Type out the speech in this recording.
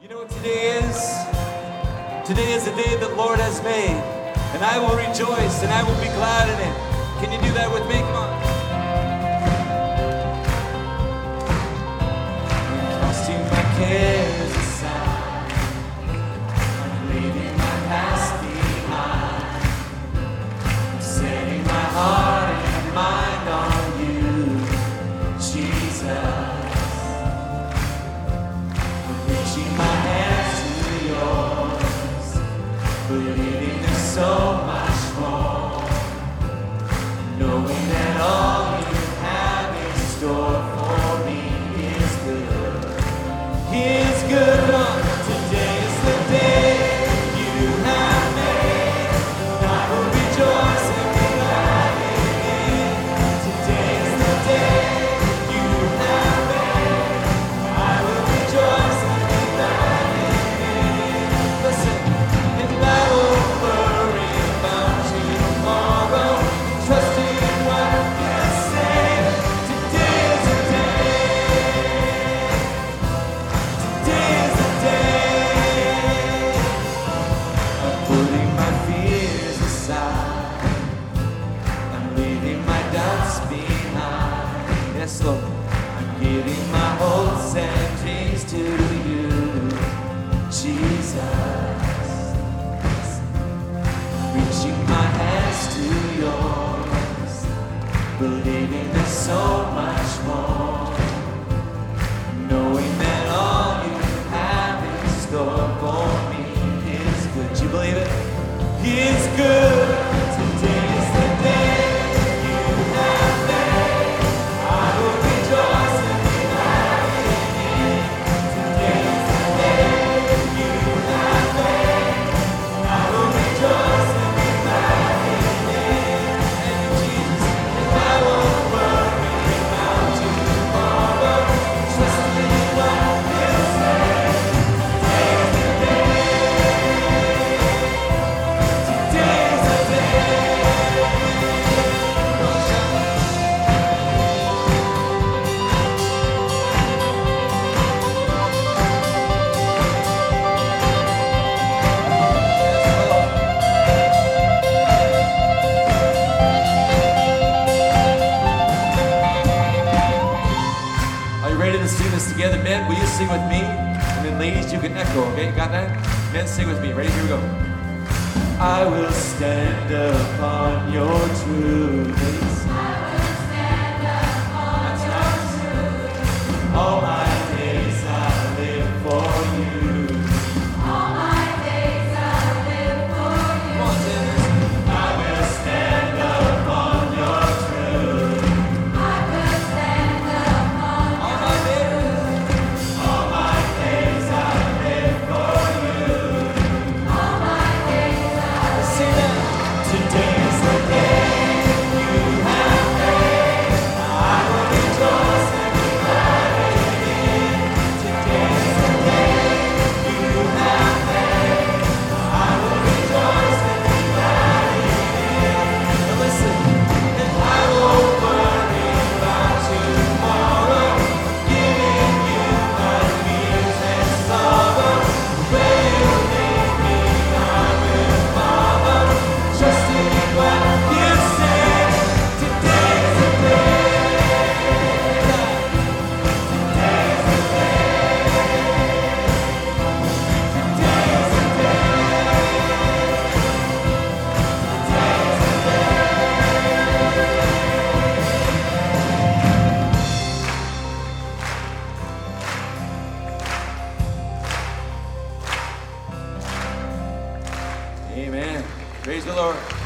You know what today is? Today is the day that the Lord has made, and I will rejoice and I will be glad in it. Can you do that with me? Come on. Casting my cares aside, I'm leaving my past behind, I'm setting my heart and mind on you, Jesus. Reaching my hands to yours, believing there's so much more, knowing that all you have in store for me is good. He is good. Come on. Today is the day you have made, and I will rejoice and be glad in it. Today is the day you have made, I will rejoice and be glad in it. Listen, and I won't worry about tomorrow, trusting in what you say. Today is the day. Today is the day. I'm putting my fears aside, I'm leaving my doubts behind. Yes, Lord. I'm giving my hopes and dreams to you, Jesus. Reaching my hands to yours, believing there's so much more, knowing that all you have in store for me is good. Do you believe it? He is good. Today is the day you have made, I will rejoice and be glad in it. Today is the day you have made, I will rejoice and be glad in it. And Jesus, and I won't worry about tomorrow, trusting in what you say. Today is the day. Today is the day. Don't shout. Are you ready to sing this together? Men, will you sing with me? And then ladies, you can echo, okay? Got that? Men, sing with me. Ready? Here we go. I will stand upon your truth. All my days I live for you. Come on, Dennis. I will stand upon your truth. All my days I live for you. Sing that. Today is the day you have made, I will rejoice and be glad in it. Today is the day you have made, I will rejoice and be glad in it. Now listen, and I won't worry about tomorrow, giving you my fears and sorrows. Where you lead me, I will follow, trusting in what you say. Today is the day. Today is the day. Today is the day. Today is the day. Amen. Praise the Lord.